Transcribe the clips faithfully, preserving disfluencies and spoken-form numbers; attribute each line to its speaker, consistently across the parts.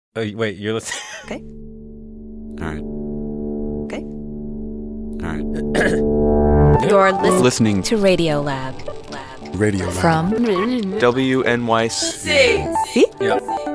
Speaker 1: Oh, wait, you're listening?
Speaker 2: Okay.
Speaker 3: All right.
Speaker 2: Okay.
Speaker 3: All right.
Speaker 2: You're listening,
Speaker 3: Listening
Speaker 2: to Radio Lab. Lab.
Speaker 4: Radio Lab.
Speaker 2: From
Speaker 3: W N Y C.
Speaker 2: See?
Speaker 1: Yeah.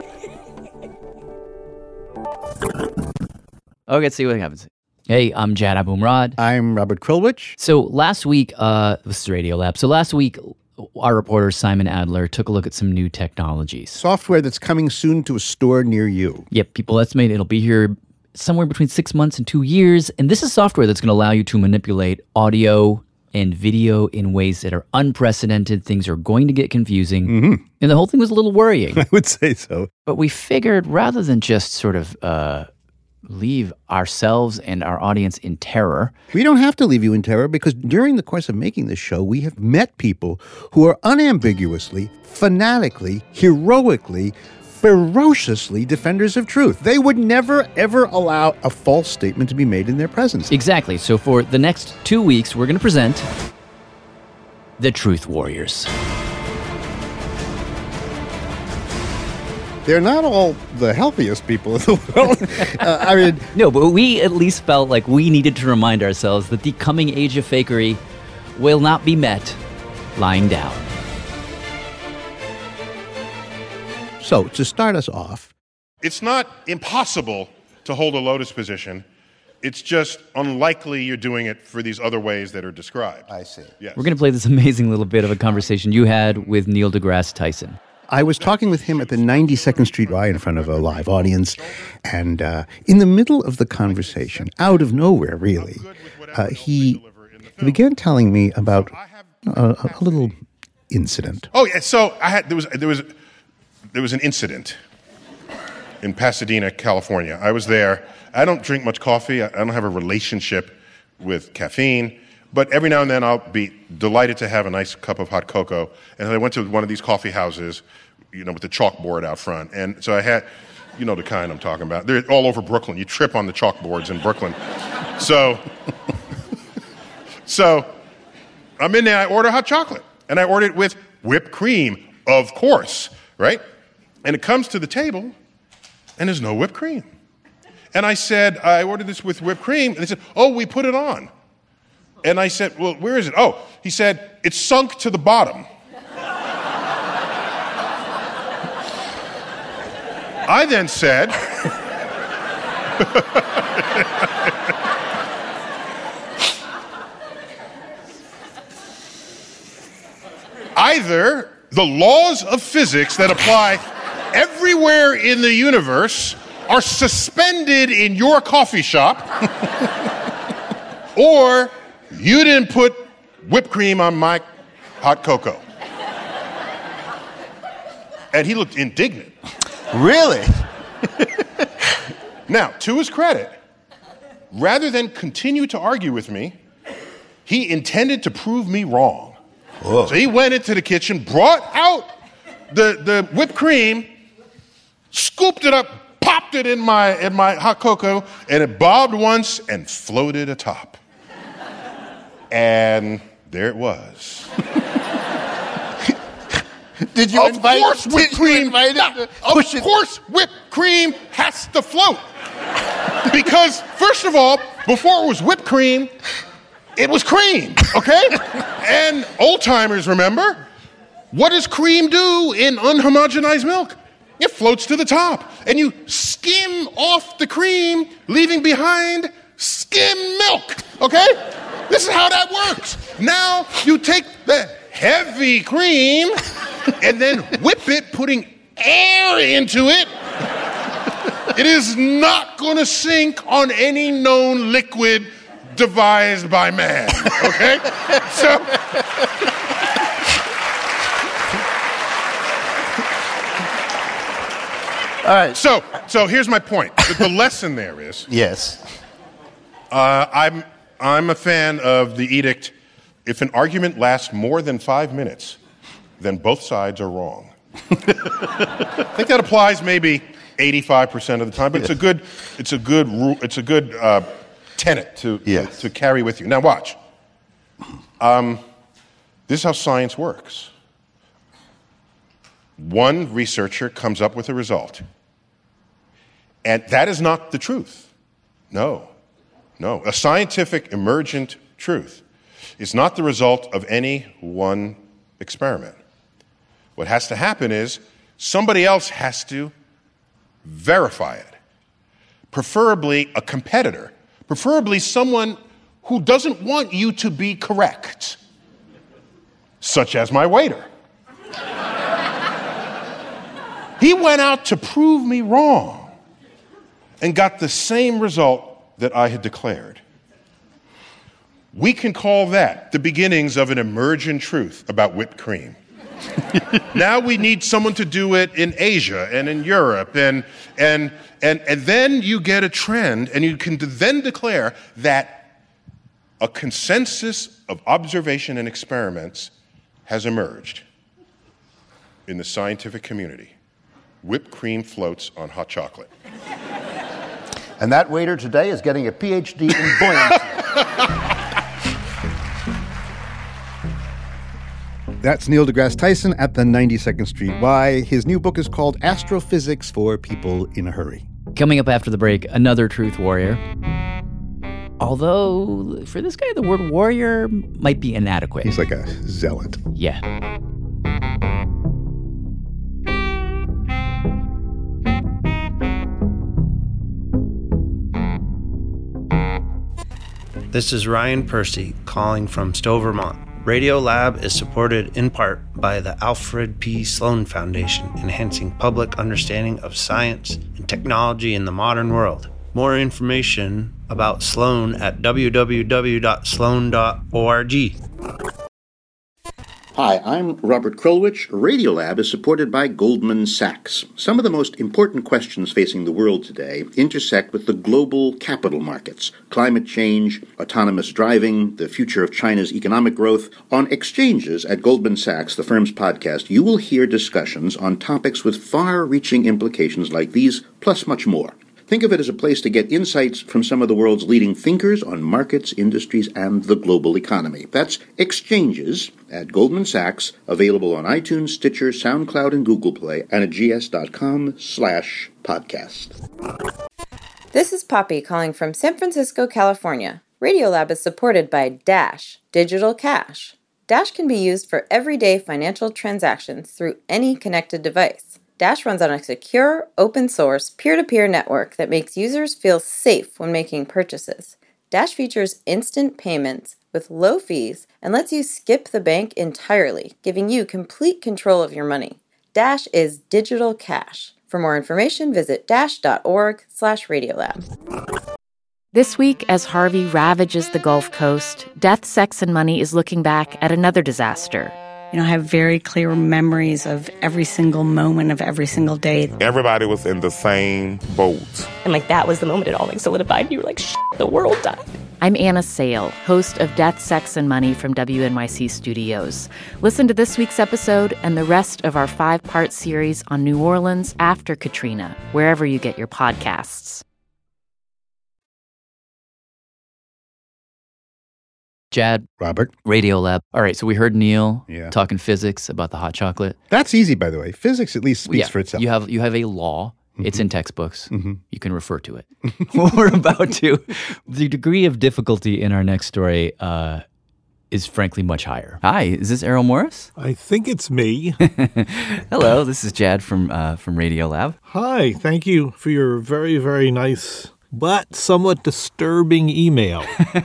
Speaker 5: Okay, let's see what happens. Hey, I'm Jad Abumrad.
Speaker 4: I'm Robert Krulwich.
Speaker 5: So last week, uh, this is Radio Lab. So last week, our reporter Simon Adler took a look at some new technologies.
Speaker 4: Software that's coming soon to a store near you.
Speaker 5: Yep, people estimate it'll be here somewhere between six months and two years. And this is software that's going to allow you to manipulate audio and video in ways that are unprecedented. Things are going to get confusing.
Speaker 4: Mm-hmm.
Speaker 5: And the whole thing was a little worrying.
Speaker 4: I would say so.
Speaker 5: But we figured rather than just sort of uh, leave ourselves and our audience in terror.
Speaker 4: We don't have to leave you in terror because during the course of making this show, we have met people who are unambiguously, fanatically, heroically, ferociously defenders of truth. They would never, ever allow a false statement to be made in their presence.
Speaker 5: Exactly. So for the next two weeks, we're going to present the Truth Warriors.
Speaker 4: They're not all the healthiest people in the world. uh, I mean,
Speaker 5: No, but we at least felt like we needed to remind ourselves that the coming age of fakery will not be met lying down.
Speaker 4: so to start us off,
Speaker 6: It's not impossible to hold a lotus position. It's just unlikely you're doing it for these other ways that are described.
Speaker 4: I see.
Speaker 6: Yes.
Speaker 5: We're going to play this amazing little bit of a conversation you had with Neil deGrasse Tyson.
Speaker 4: I was talking with him at the ninety-second Street Y in front of a live audience, and uh, in the middle of the conversation, out of nowhere, really, uh, he, he began telling me about a, a little incident.
Speaker 6: Oh, yeah. So I had there was there was there was an incident in Pasadena, California. I was there. I don't drink much coffee. I don't have a relationship with caffeine. But every now and then I'll be delighted to have a nice cup of hot cocoa. And I went to one of these coffee houses, you know, with the chalkboard out front. And so I had, you know the kind I'm talking about. They're all over Brooklyn. You trip on the chalkboards in Brooklyn. So, so I'm in there. I order hot chocolate. And I order it with whipped cream, of course, right? And it comes to the table, and there's no whipped cream. And I said, I ordered this with whipped cream. And they said, oh, we put it on. And I said, well, where is it? Oh, he said, it's sunk to the bottom. I then said, either the laws of physics that apply everywhere in the universe are suspended in your coffee shop, or you didn't put whipped cream on my hot cocoa. And he looked indignant.
Speaker 4: Really?
Speaker 6: Now, to his credit, rather than continue to argue with me, he intended to prove me wrong.
Speaker 4: Whoa.
Speaker 6: So he went into the kitchen, brought out the, the whipped cream, scooped it up, popped it in my, in my hot cocoa, and it bobbed once and floated atop. And there it was.
Speaker 4: Did you
Speaker 6: of
Speaker 4: invite
Speaker 6: course, whipped
Speaker 4: did
Speaker 6: cream.
Speaker 4: You invite him
Speaker 6: No,
Speaker 4: to
Speaker 6: of
Speaker 4: push it?
Speaker 6: course, whipped cream has to float. Because first of all, before it was whipped cream, it was cream. Okay, and old timers remember, what does cream do in unhomogenized milk? It floats to the top, and you skim off the cream, leaving behind skim milk. Okay, this is how that works. Now you take the heavy cream and then whip it, putting air into it. It is not going to sink on any known liquid devised by man, okay? So,
Speaker 4: All right.
Speaker 6: so, so here's my point. The, the lesson there is,
Speaker 4: Yes.
Speaker 6: uh, I'm, I'm a fan of the edict, if an argument lasts more than five minutes, then both sides are wrong. I think that applies maybe eighty-five percent of the time, but it's a good, it's a good rule, it's a good uh, tenet to,
Speaker 4: Yes.
Speaker 6: to, to carry with you. Now watch. Um, this is how science works. One researcher comes up with a result. And that is not the truth. No, no. A scientific emergent truth is not the result of any one experiment. What has to happen is somebody else has to verify it, preferably a competitor, preferably someone who doesn't want you to be correct, such as my waiter. He went out to prove me wrong and got the same result that I had declared. We can call that the beginnings of an emergent truth about whipped cream. Now we need someone to do it in Asia and in Europe, and, and, and, and then you get a trend, and you can then declare that a consensus of observation and experiments has emerged in the scientific community. Whipped cream floats on hot chocolate.
Speaker 4: And that waiter today is getting a P H D in buoyancy. That's Neil deGrasse Tyson at the ninety-second Street Y. His new book is called Astrophysics for People in a Hurry.
Speaker 5: Coming up after the break, another truth warrior. Although, for this guy, the word warrior might be inadequate.
Speaker 4: He's like a zealot.
Speaker 5: Yeah.
Speaker 1: This is Ryan Percy calling from Stowe, Vermont. Radio Lab is supported in part by the Alfred P. Sloan Foundation, enhancing public understanding of science and technology in the modern world. More information about Sloan at w w w dot sloan dot org.
Speaker 7: Hi, I'm Robert Krulwich. Radiolab is supported by Goldman Sachs. Some of the most important questions facing the world today intersect with the global capital markets: climate change, autonomous driving, the future of China's economic growth. On Exchanges at Goldman Sachs, the firm's podcast, you will hear discussions on topics with far-reaching implications like these, plus much more. Think of it as a place to get insights from some of the world's leading thinkers on markets, industries, and the global economy. That's Exchanges at Goldman Sachs, available on iTunes, Stitcher, SoundCloud, and Google Play, and at gs.com slash podcast.
Speaker 8: This is Poppy calling from San Francisco, California. Radiolab is supported by Dash, Digital Cash. Dash can be used for everyday financial transactions through any connected device. Dash runs on a secure, open-source, peer-to-peer network that makes users feel safe when making purchases. Dash features instant payments with low fees and lets you skip the bank entirely, giving you complete control of your money. Dash is digital cash. For more information, visit dash.org slash radiolab.
Speaker 9: This week, as Harvey ravages the Gulf Coast, Death, Sex, and Money is looking back at another disaster.
Speaker 10: You know, I have very clear memories of every single moment of every single day.
Speaker 11: Everybody was in the same boat.
Speaker 12: And, like, that was the moment it all, like, solidified. You were like, shit, the world died.
Speaker 9: I'm Anna Sale, host of Death, Sex, and Money from W N Y C Studios. Listen to this week's episode and the rest of our five-part series on New Orleans after Katrina, wherever you get your podcasts.
Speaker 5: Jad.
Speaker 4: Robert.
Speaker 5: Radiolab. All right, so we heard Neil
Speaker 4: yeah.
Speaker 5: talking physics about the hot chocolate.
Speaker 4: That's easy, by the way. Physics at least speaks
Speaker 5: yeah,
Speaker 4: for itself.
Speaker 5: You have you have a law. Mm-hmm. It's in textbooks.
Speaker 4: Mm-hmm.
Speaker 5: You can refer to it. We're about to. The degree of difficulty in our next story uh, is frankly much higher. Hi, is this Errol Morris?
Speaker 13: I think it's me.
Speaker 5: Hello, this is Jad from uh, from Radiolab.
Speaker 13: Hi, thank you for your very, very nice but somewhat disturbing email.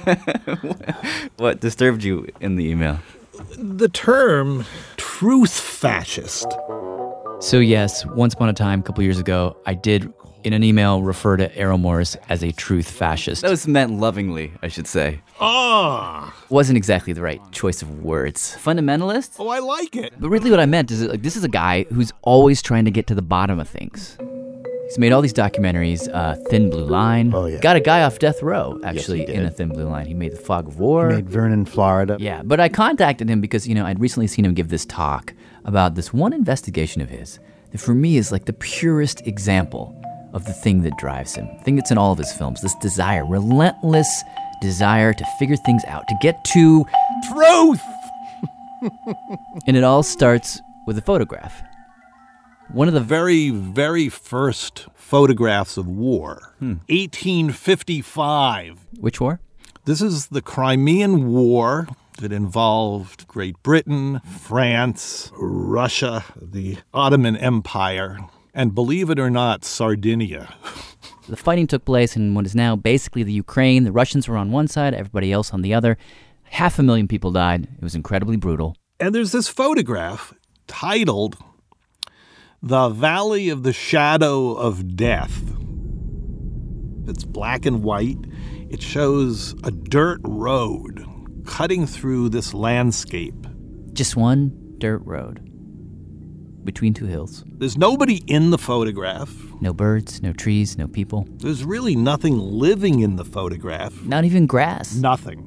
Speaker 5: What disturbed you in the email?
Speaker 13: The term truth fascist.
Speaker 5: So yes, once upon a time, a couple years ago, I did, in an email, refer to Errol Morris as a truth fascist. That was meant lovingly, I should say.
Speaker 13: Ah!
Speaker 5: Wasn't exactly the right choice of words. Fundamentalist?
Speaker 13: Oh, I like it.
Speaker 5: But really what I meant is that, like, this is a guy who's always trying to get to the bottom of things. He's made all these documentaries, uh, Thin Blue Line.
Speaker 4: Oh, yeah.
Speaker 5: Got a guy off death row, actually,
Speaker 4: yes, he
Speaker 5: in
Speaker 4: did.
Speaker 5: a Thin Blue Line. He made The Fog of War.
Speaker 4: He made Vernon, Florida.
Speaker 5: Yeah, but I contacted him because, you know, I'd recently seen him give this talk about this one investigation of his that for me is like the purest example of the thing that drives him, the thing that's in all of his films, this desire, relentless desire to figure things out, to get to truth. And it all starts with a photograph.
Speaker 13: One of the very, very first photographs of war, hmm. eighteen fifty-five.
Speaker 5: Which war?
Speaker 13: This is the Crimean War that involved Great Britain, France, Russia, the Ottoman Empire, and believe it or not, Sardinia.
Speaker 5: The fighting took place in what is now basically the Ukraine. The Russians were on one side, everybody else on the other. Half a million people died. It was incredibly brutal.
Speaker 13: And there's this photograph titled The Valley of the Shadow of Death. It's black and white. It shows a dirt road cutting through this landscape.
Speaker 5: Just one dirt road between two hills.
Speaker 13: There's nobody in the photograph.
Speaker 5: No birds, no trees, no people.
Speaker 13: There's really nothing living in the photograph.
Speaker 5: Not even grass.
Speaker 13: Nothing.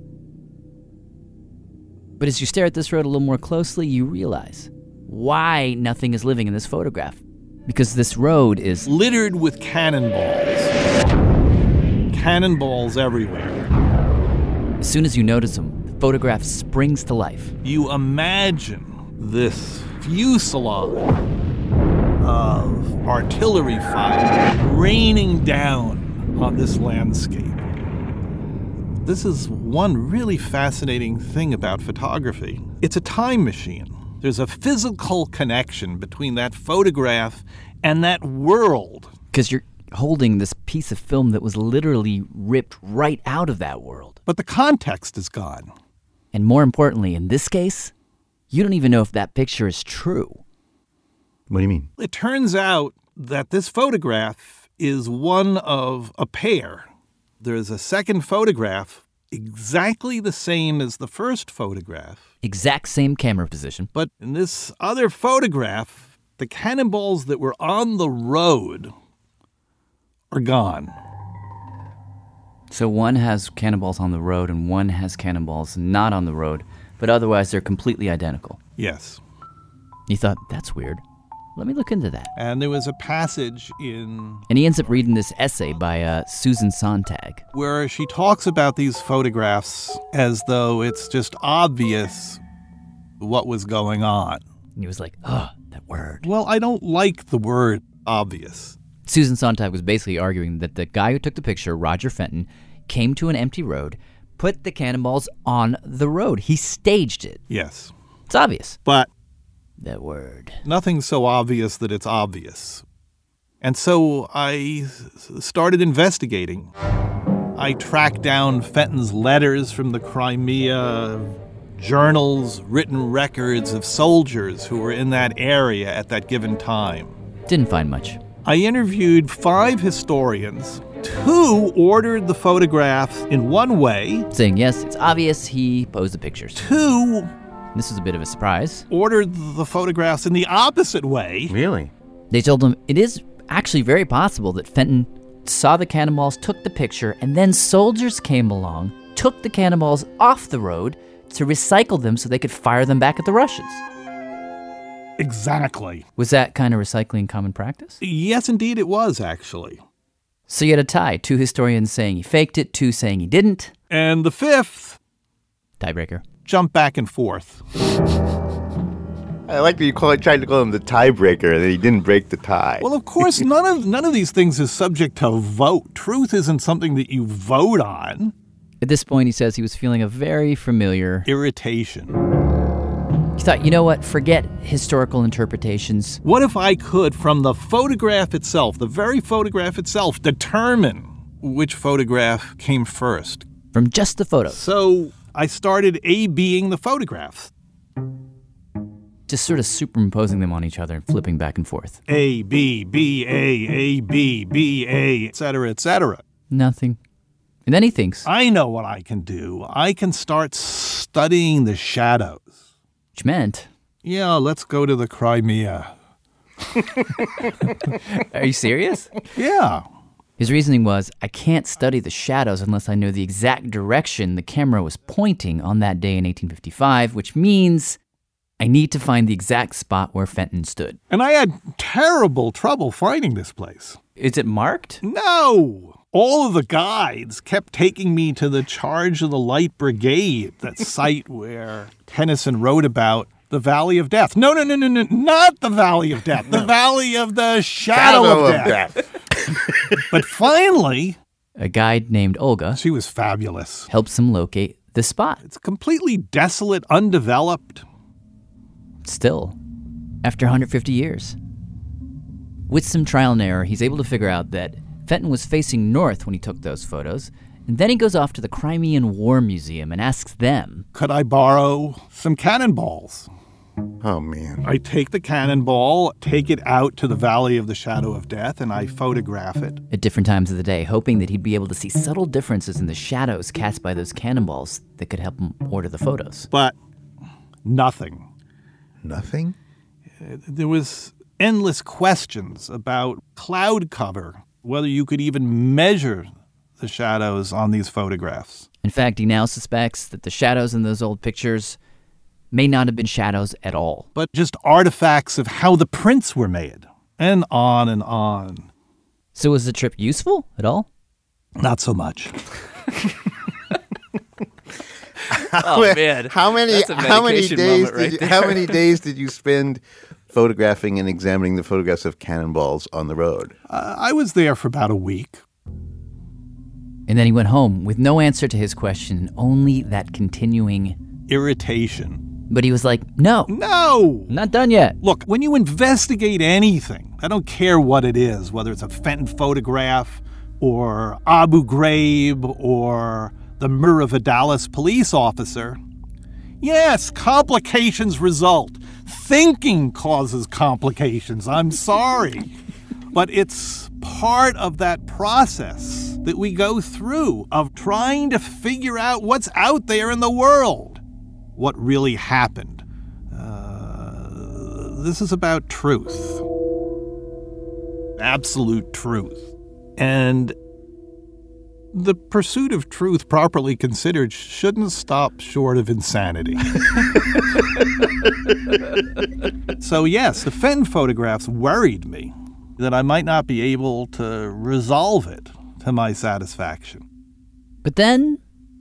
Speaker 5: But as you stare at this road a little more closely, you realize why nothing is living in this photograph. Because this road is
Speaker 13: littered with cannonballs. Cannonballs everywhere.
Speaker 5: As soon as you notice them, the photograph springs to life.
Speaker 13: You imagine this fusillade of artillery fire raining down on this landscape. This is one really fascinating thing about photography. It's a time machine. There's a physical connection between that photograph and that world.
Speaker 5: Because you're holding this piece of film that was literally ripped right out of that world.
Speaker 13: But the context is gone.
Speaker 5: And more importantly, in this case, you don't even know if that picture is true.
Speaker 4: What do you mean?
Speaker 13: It turns out that this photograph is one of a pair. There's a second photograph exactly the same as the first photograph.
Speaker 5: Exact same camera position.
Speaker 13: But in this other photograph, the cannonballs that were on the road are gone.
Speaker 5: So one has cannonballs on the road and one has cannonballs not on the road, but otherwise they're completely identical.
Speaker 13: Yes.
Speaker 5: You thought, that's weird. Let me look into that.
Speaker 13: And there was a passage in...
Speaker 5: And he ends up reading this essay by uh, Susan Sontag,
Speaker 13: where she talks about these photographs as though it's just obvious what was going on.
Speaker 5: And he was like, oh, that word.
Speaker 13: Well, I don't like the word obvious.
Speaker 5: Susan Sontag was basically arguing that the guy who took the picture, Roger Fenton, came to an empty road, put the cannonballs on the road. He staged it.
Speaker 13: Yes.
Speaker 5: It's obvious.
Speaker 13: But
Speaker 5: that word.
Speaker 13: Nothing's so obvious that it's obvious. And so I started investigating. I tracked down Fenton's letters from the Crimea, journals, written records of soldiers who were in that area at that given time.
Speaker 5: Didn't find much.
Speaker 13: I interviewed five historians. Two ordered the photographs in one way,
Speaker 5: saying, yes, it's obvious he posed the pictures.
Speaker 13: Two,
Speaker 5: this was a bit of a surprise,
Speaker 13: ordered the photographs in the opposite way.
Speaker 4: Really?
Speaker 5: They told him it is actually very possible that Fenton saw the cannonballs, took the picture, and then soldiers came along, took the cannonballs off the road to recycle them so they could fire them back at the Russians.
Speaker 13: Exactly.
Speaker 5: Was that kind of recycling common practice?
Speaker 13: Yes, indeed it was, actually.
Speaker 5: So you had a tie. Two historians saying he faked it, two saying he didn't.
Speaker 13: And the fifth...
Speaker 5: tiebreaker.
Speaker 13: Jump back and forth.
Speaker 14: I like that you call it, tried to call him the tiebreaker, and that he didn't break the tie.
Speaker 13: Well, of course, none of none of these things is subject to vote. Truth isn't something that you vote on.
Speaker 5: At this point, he says he was feeling a very familiar...
Speaker 13: irritation.
Speaker 5: He thought, you know what, forget historical interpretations.
Speaker 13: What if I could, from the photograph itself, the very photograph itself, determine which photograph came first?
Speaker 5: From just the photos.
Speaker 13: So I started A-Bing the photographs.
Speaker 5: Just sort of superimposing them on each other and flipping back and forth.
Speaker 13: A, B, B, A, A, B, B, A, et cetera, et cetera.
Speaker 5: Nothing. And then he thinks,
Speaker 13: I know what I can do. I can start studying the shadows.
Speaker 5: Which meant,
Speaker 13: yeah, let's go to the Crimea.
Speaker 5: Are you serious?
Speaker 13: Yeah.
Speaker 5: His reasoning was, I can't study the shadows unless I know the exact direction the camera was pointing on that day in eighteen fifty-five, which means I need to find the exact spot where Fenton stood.
Speaker 13: And I had terrible trouble finding this place.
Speaker 5: Is it marked?
Speaker 13: No. All of the guides kept taking me to the Charge of the Light Brigade, that site where Tennyson wrote about the Valley of Death. No, no, no, no, no, not the Valley of Death. The Valley of the Shadow,
Speaker 14: Shadow
Speaker 13: of
Speaker 14: of
Speaker 13: Death.
Speaker 14: Death.
Speaker 13: But finally,
Speaker 5: a guide named Olga,
Speaker 13: she was fabulous,
Speaker 5: helps him locate the spot.
Speaker 13: It's completely desolate, undeveloped.
Speaker 5: Still, after one hundred fifty years. With some trial and error, he's able to figure out that Fenton was facing north when he took those photos, and then he goes off to the Crimean War Museum and asks them,
Speaker 13: could I borrow some cannonballs?
Speaker 14: Oh, man.
Speaker 13: I take the cannonball, take it out to the Valley of the Shadow of Death, and I photograph it.
Speaker 5: At different times of the day, hoping that he'd be able to see subtle differences in the shadows cast by those cannonballs that could help him order the photos.
Speaker 13: But nothing.
Speaker 14: Nothing?
Speaker 13: There was endless questions about cloud cover, whether you could even measure the shadows on these photographs.
Speaker 5: In fact, he now suspects that the shadows in those old pictures may not have been shadows at all,
Speaker 13: but just artifacts of how the prints were made, and on and on.
Speaker 5: So was the trip useful at all?
Speaker 13: Not so much.
Speaker 5: Oh man!
Speaker 14: How many?
Speaker 5: That's a
Speaker 14: how many
Speaker 5: medication
Speaker 14: days?
Speaker 5: moment right
Speaker 14: did you,
Speaker 5: there.
Speaker 14: how many days did you spend photographing and examining the photographs of cannonballs on the road?
Speaker 13: Uh, I was there for about a week.
Speaker 5: And then he went home with no answer to his question, only that continuing
Speaker 13: irritation.
Speaker 5: But he was like, no.
Speaker 13: No!
Speaker 5: I'm not done yet.
Speaker 13: Look, when you investigate anything, I don't care what it is, whether it's a Fenton photograph or Abu Ghraib or the murder of a Dallas police officer, yes, complications result. Thinking causes complications. I'm sorry. But it's part of that process that we go through of trying to figure out what's out there in the world, what really happened. Uh, this is about truth, absolute truth. And the pursuit of truth, properly considered, shouldn't stop short of insanity. So yes, the Fenton photographs worried me that I might not be able to resolve it to my satisfaction.
Speaker 5: But then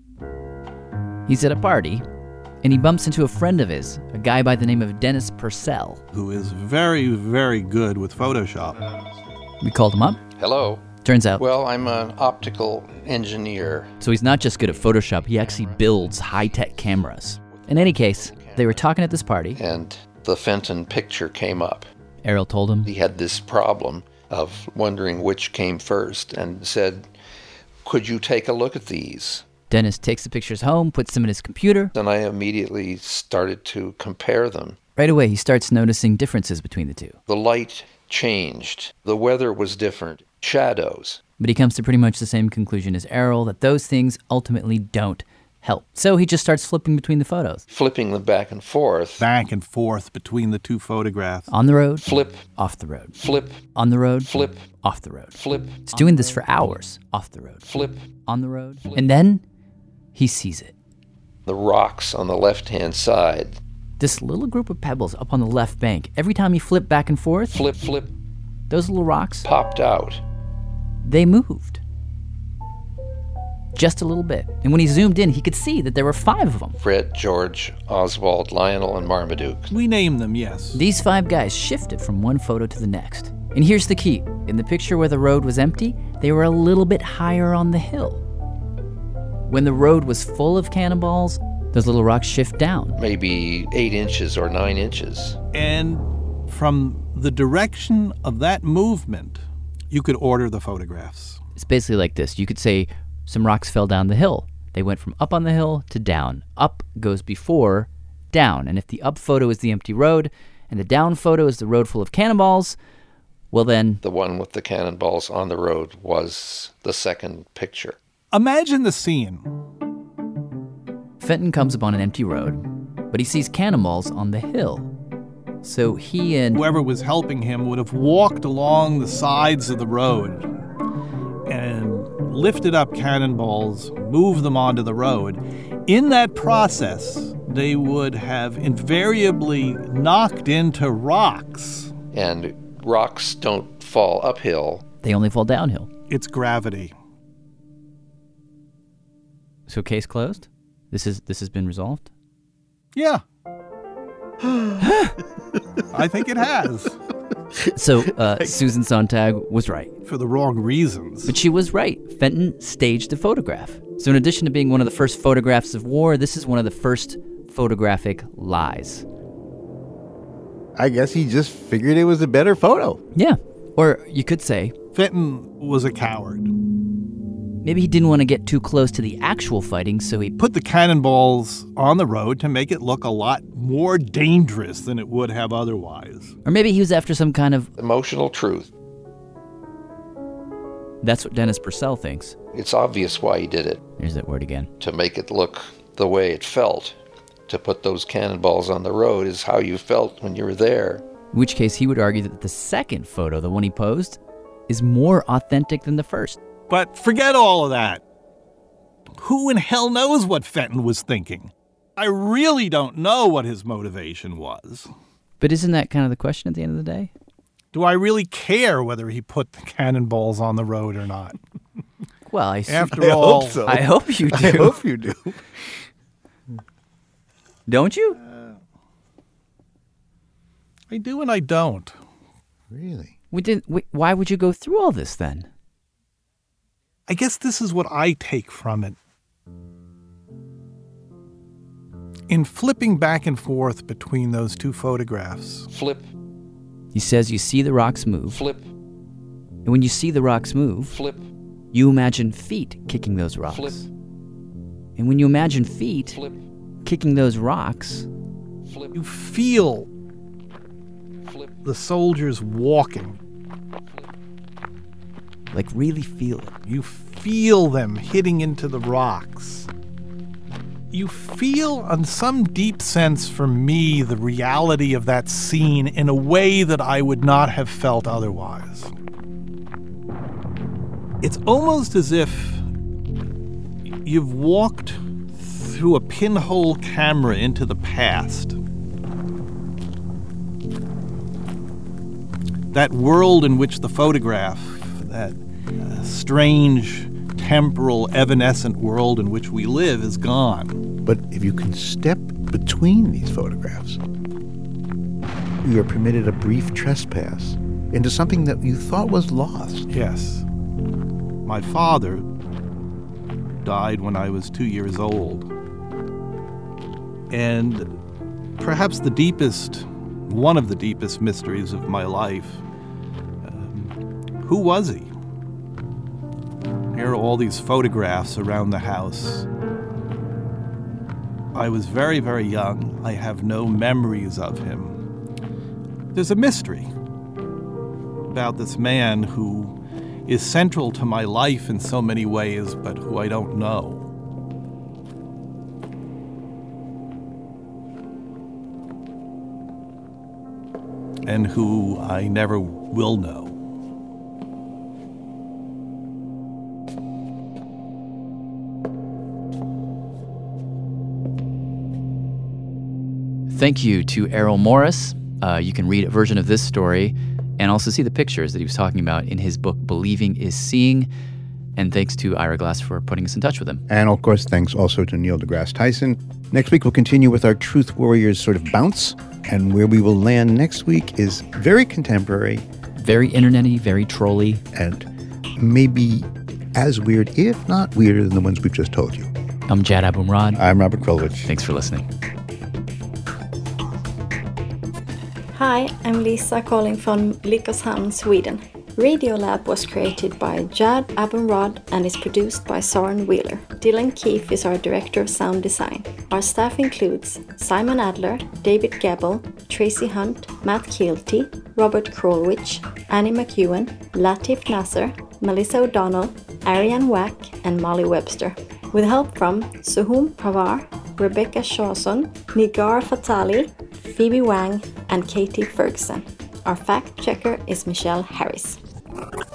Speaker 5: he's at a party, and he bumps into a friend of his, a guy by the name of Dennis Purcell,
Speaker 13: who is very, very good with Photoshop.
Speaker 5: We called him up.
Speaker 15: Hello.
Speaker 5: Turns out...
Speaker 15: Well, I'm an optical engineer.
Speaker 5: So he's not just good at Photoshop, he actually builds high-tech cameras. In any case, they were talking at this party.
Speaker 15: And the Fenton picture came up.
Speaker 5: Errol told him.
Speaker 15: He had this problem of wondering which came first and said, could you take a look at these?
Speaker 5: Dennis takes the pictures home, puts them in his computer.
Speaker 15: And I immediately started to compare them.
Speaker 5: Right away, he starts noticing differences between the two.
Speaker 15: The light changed. The weather was different. Shadows.
Speaker 5: But he comes to pretty much the same conclusion as Errol, that those things ultimately don't help. So he just starts flipping between the photos.
Speaker 15: Flipping them back and forth.
Speaker 13: Back and forth between the two photographs.
Speaker 5: On the road.
Speaker 15: Flip.
Speaker 5: Off the road.
Speaker 15: Flip.
Speaker 5: On the road.
Speaker 15: Flip.
Speaker 5: Off the road.
Speaker 15: Flip.
Speaker 5: He's doing this for hours. Off the road.
Speaker 15: Flip.
Speaker 5: On the road. Flip. And then he sees it.
Speaker 15: The rocks on the left-hand side.
Speaker 5: This little group of pebbles up on the left bank, every time he flipped back and forth,
Speaker 15: flip, flip,
Speaker 5: those little rocks
Speaker 15: popped out.
Speaker 5: They moved. Just a little bit. And when he zoomed in, he could see that there were five of them.
Speaker 15: Fred, George, Oswald, Lionel, and Marmaduke.
Speaker 13: We named them, yes.
Speaker 5: These five guys shifted from one photo to the next. And here's the key. In the picture where the road was empty, they were a little bit higher on the hill. When the road was full of cannonballs, those little rocks shift down.
Speaker 15: Maybe eight inches or nine inches.
Speaker 13: And from the direction of that movement, you could order the photographs.
Speaker 5: It's basically like this. You could say some rocks fell down the hill. They went from up on the hill to down. Up goes before down. And if the up photo is the empty road and the down photo is the road full of cannonballs, well then...
Speaker 15: The one with the cannonballs on the road was the second picture.
Speaker 13: Imagine the scene.
Speaker 5: Fenton comes upon an empty road, but he sees cannonballs on the hill. So he and...
Speaker 13: Whoever was helping him would have walked along the sides of the road and lifted up cannonballs, moved them onto the road. In that process, they would have invariably knocked into rocks.
Speaker 15: And rocks don't fall uphill.
Speaker 5: They only fall downhill.
Speaker 13: It's gravity.
Speaker 5: So case closed? This is this has been resolved?
Speaker 13: Yeah. I think it has.
Speaker 5: So uh, Susan Sontag was right.
Speaker 13: For the wrong reasons.
Speaker 5: But she was right. Fenton staged a photograph. So in addition to being one of the first photographs of war, this is one of the first photographic lies.
Speaker 14: I guess he just figured it was a better photo.
Speaker 5: Yeah. Or you could say...
Speaker 13: Fenton was a coward.
Speaker 5: Maybe he didn't want to get too close to the actual fighting, so he...
Speaker 13: put the cannonballs on the road to make it look a lot more dangerous than it would have otherwise.
Speaker 5: Or maybe he was after some kind of...
Speaker 15: emotional truth.
Speaker 5: That's what Dennis Purcell thinks.
Speaker 15: It's obvious why he did it.
Speaker 5: There's that word again.
Speaker 15: To make it look the way it felt. To put those cannonballs on the road is how you felt when you were there.
Speaker 5: In which case, he would argue that the second photo, the one he posed, is more authentic than the first.
Speaker 13: But forget all of that. Who in hell knows what Fenton was thinking? I really don't know what his motivation was.
Speaker 5: But isn't that kind of the question at the end of the day?
Speaker 13: Do I really care whether he put the cannonballs on the road or not?
Speaker 5: Well, I
Speaker 13: After
Speaker 14: I
Speaker 13: all,
Speaker 14: hope so.
Speaker 5: I hope you do.
Speaker 14: I hope you do.
Speaker 5: Don't you?
Speaker 13: Uh, I do and I don't.
Speaker 14: Really?
Speaker 5: We didn't. We, why would you go through all this then?
Speaker 13: I guess this is what I take from it. In flipping back and forth between those two photographs.
Speaker 15: Flip.
Speaker 5: He says you see the rocks move.
Speaker 15: Flip.
Speaker 5: And when you see the rocks move,
Speaker 15: Flip.
Speaker 5: you imagine feet kicking those rocks.
Speaker 15: Flip.
Speaker 5: And when you imagine feet
Speaker 15: Flip.
Speaker 5: kicking those rocks,
Speaker 15: Flip.
Speaker 13: You feel
Speaker 15: Flip.
Speaker 13: the soldiers walking.
Speaker 5: like really feel it.
Speaker 13: You feel them hitting into the rocks. You feel, on some deep sense for me, the reality of that scene in a way that I would not have felt otherwise. It's almost as if you've walked through a pinhole camera into the past. That world in which the photograph, that uh, strange, temporal, evanescent world in which we live is gone.
Speaker 4: But if you can step between these photographs, you are permitted a brief trespass into something that you thought was lost.
Speaker 13: Yes. My father died when I was two years old. And perhaps the deepest, one of the deepest mysteries of my life, um, who was he? Here are all these photographs around the house. I was very, very young. I have no memories of him. There's a mystery about this man who is central to my life in so many ways, but who I don't know. And who I never will know.
Speaker 5: Thank you to Errol Morris. Uh, you can read a version of this story and also see the pictures that he was talking about in his book, Believing is Seeing. And thanks to Ira Glass for putting us in touch with him.
Speaker 4: And, of course, thanks also to Neil deGrasse Tyson. Next week, we'll continue with our Truth Warriors sort of bounce. And where we will land next week is very contemporary.
Speaker 5: Very internet-y, very trolly.
Speaker 4: And maybe as weird, if not weirder, than the ones we've just told you.
Speaker 5: I'm Jad Abumrad.
Speaker 4: I'm Robert Krulwich.
Speaker 5: Thanks for listening.
Speaker 16: Hi, I'm Lisa calling from Lycoshamn, Sweden. Radiolab was created by Jad Abumrad and is produced by Soren Wheeler. Dylan Keefe is our director of sound design. Our staff includes Simon Adler, David Gebel, Tracy Hunt, Matt Keelty, Robert Krulwich, Annie McEwen, Latif Nasser, Melissa O'Donnell, Ariane Wack, and Molly Webster. With help from Suhum Pawar, Rebecca Shawson, Nigar Fatali, Phoebe Wang, and Katie Ferguson. Our fact checker is Michelle Harris.